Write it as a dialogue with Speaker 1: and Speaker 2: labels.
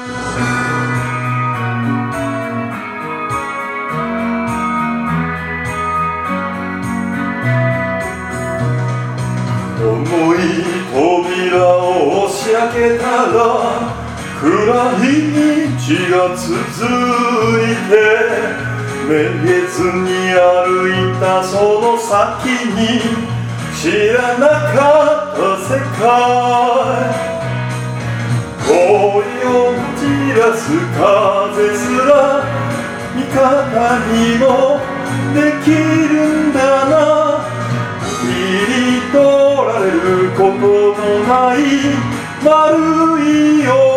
Speaker 1: 重い扉を押し開けたら暗い道が続いて、めげずに歩いたその先に知らなかった世界、恋を散らす風すら味方にもできるんだな。切り取られることのない丸いよ